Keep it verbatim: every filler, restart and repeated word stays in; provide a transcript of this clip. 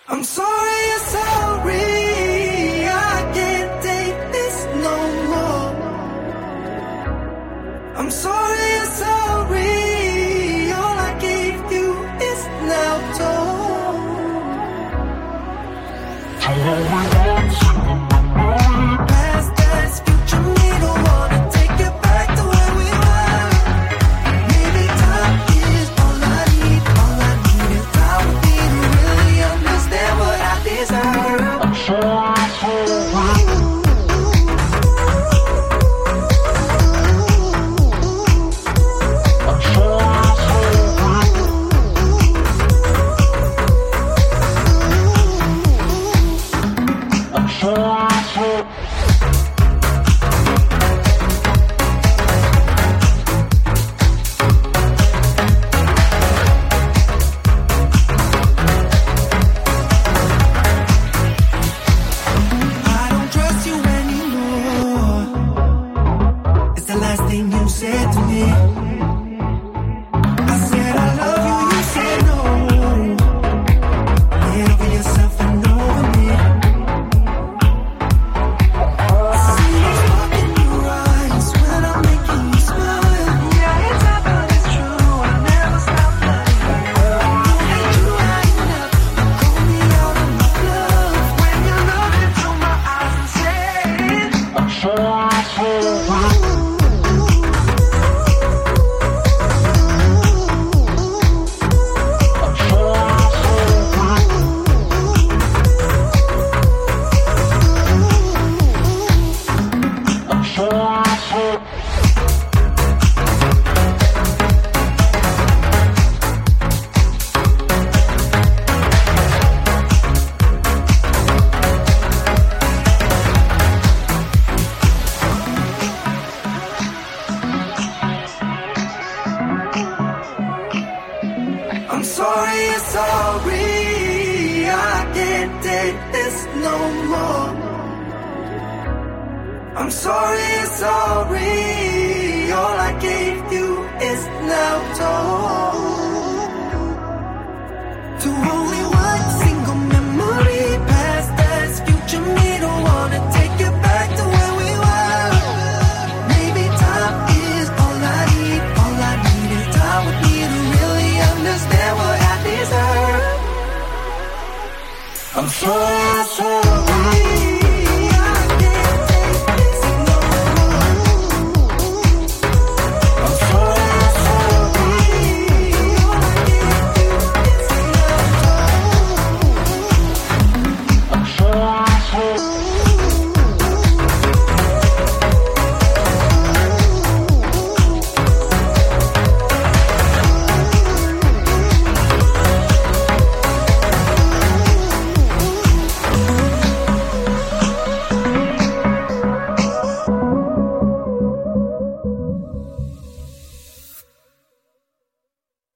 I'm sorry, I'm sorry, I can't take this no more. I'm sorry, I'm sorry, all I gave you is now torn. Past tense, future me, don't wanna take it back to where we were. Maybe time is all I need, all I need is time with me to really understand what I deserve. I'm sorry, sorry. I'm sorry, sorry, I can't take this no more. I'm sorry, sorry, all I gave you is now torn. To only one single memory, past tense, future me, don't wanna take it back to where we were. Maybe time is all I need, all I need is time with me to really understand what I deserve. I'm sorry, sorry.